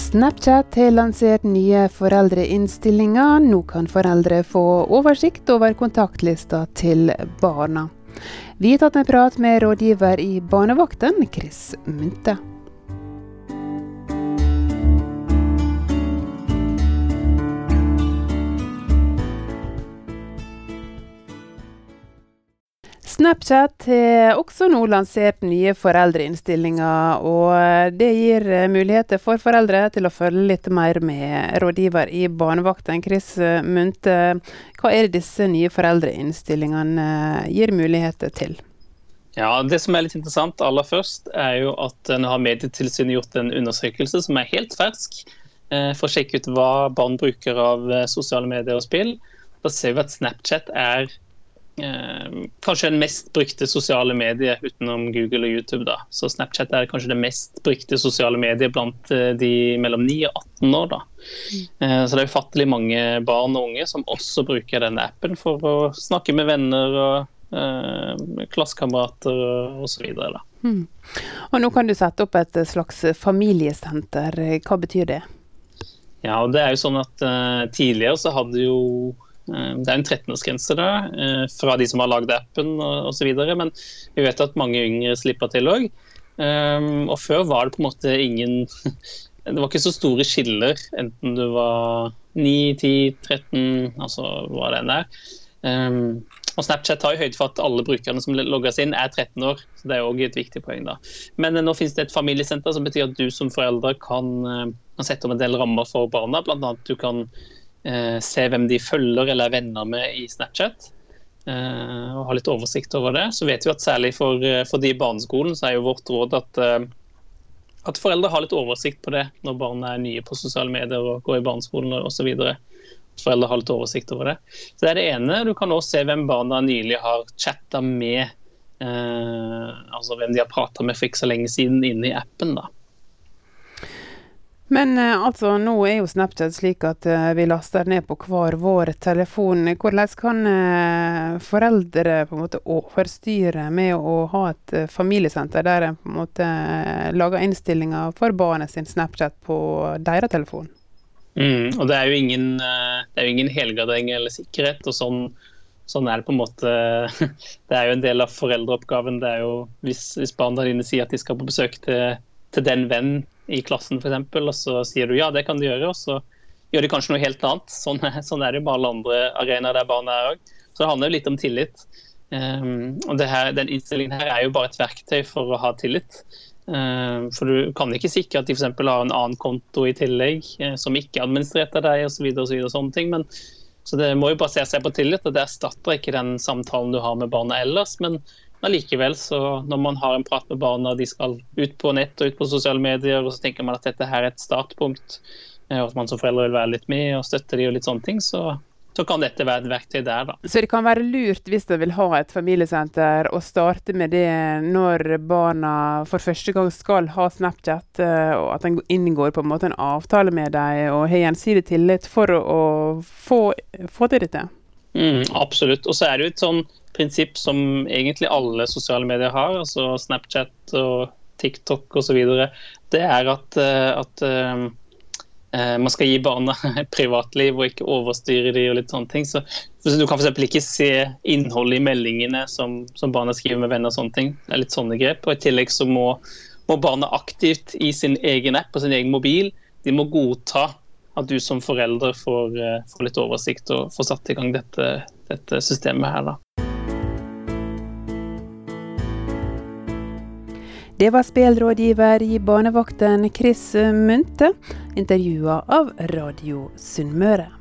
Snapchat har lansert nye foreldreinnstillinger. Nå kan foreldre få oversikt over kontaktlista til barna. Vi har tatt en prat med rådgiver i Barnevakten, Chris Munthe. Snapchat har også nå lansert nye foreldreinnstillinger, og det gir muligheter for foreldre til å følge litt mer med. Rådgiver i Barnevakten, Chris Munthe. Hva er det disse nye foreldreinnstillingene gir muligheter til? Ja, det som er litt interessant aller først er jo at nå har Medietilsynet gjort en undersøkelse som er helt fersk for å sjekke ut hva barn bruker av sosiale medier og spill. Da ser vi at Snapchat er kanskje den mest brukte sosiale medier utenom Google og YouTube da. Så Snapchat er kanskje det mest brukte sosiale medier blant de mellom 9 og 18 år da. Så det er ufattelig mange barn og unge som også bruker denne appen for å snakke med venner og klassekamerater og så videre da. Og nå kan du sette opp et slags familiesenter. Hva betyr det? Ja, og det er jo sånn at tidligere så hadde jo det er en 13-årsgrense da, fra de som har laget appen og så videre, men vi vet at mange yngre slipper til også. Og før var det på en måte det var ikke så store skiller, enten du var 9, 10, 13, altså hva det enn er. Og Snapchat tar jo høyde for at alle brukerne som logger seg inn er 13 år, så det er også et viktig poeng da. Men nå finnes det et familiesenter som betyr at du som forelder kan sette om en del rammer for barna, blant annet du kan se hvem de følger eller er venner med i Snapchat og ha litt oversikt over det. Så vet vi at særlig for de i barneskolen så er jo vårt råd at foreldre har litt oversikt på det når barna er nye på sosiale medier og går i barneskolen og så videre. Foreldre har litt oversikt over det. Så det er det ene. Du kan også se hvem barna nylig har chattet med, altså hvem de har pratet med for ikke så lenge siden inne i appen da. Men altså, nå er jo Snapchat slik at vi laster ned på hver vår telefon. Hvordan kan foreldre på en måte overstyre med å ha et familiesenter der en på en måte lager innstillinger for barnet sin Snapchat på deres telefon? Og det er jo ingen helgardering eller sikkerhet, og sånn er det på en måte. Det er jo en del av foreldreoppgaven. Det er jo hvis barna dine sier at de skal på besøk til den venn i klassen for eksempel, og så sier du ja, det kan du gjøre, og så gjør de kanskje noe helt annet. Sånn er det jo bare alle andre arenaer der barna er også. Så det handler jo litt om tillit. Og den innstillingen her er jo bare et verktøy for å ha tillit. For du kan ikke sikre at de for eksempel har en annen konto i tillegg, som ikke er administrert av deg, og så videre, og sånne ting. Så det må jo basere seg på tillit, og det erstatter ikke den samtalen du har med barna ellers, men allikevel, så når man har en prat med barna, de skal ut på nett og ut på sosiale medier, og så tenker man at dette her er et startpunkt, og at man som foreldre vil være litt med og støtte de og litt sånne ting, så kan dette være et verktøy der da. Så det kan være lurt hvis de vil ha et familiesenter og starte med det når barna for første gang skal ha Snapchat, og at den inngår på en måte en avtale med deg og har gjensidig tillit for å få til dette? Absolutt, og så er det jo et sånn prinsipp som egentlig alle sosiale medier har, altså Snapchat og TikTok og så videre, det er at man skal gi barna privatliv og ikke overstyre de og litt sånne ting. Så du kan for eksempel ikke se innholdet i meldingene som barna skriver med venner og sånne ting. Det er litt sånne grep. Og i tillegg så må barna aktivt i sin egen app og sin egen mobil, de må godta at du som forelder får litt oversikt og får satt i gang dette systemet her da. Det var spillrådgiver i Barnevakten, Chris Munthe, intervjuet av Radio Sunnmøre.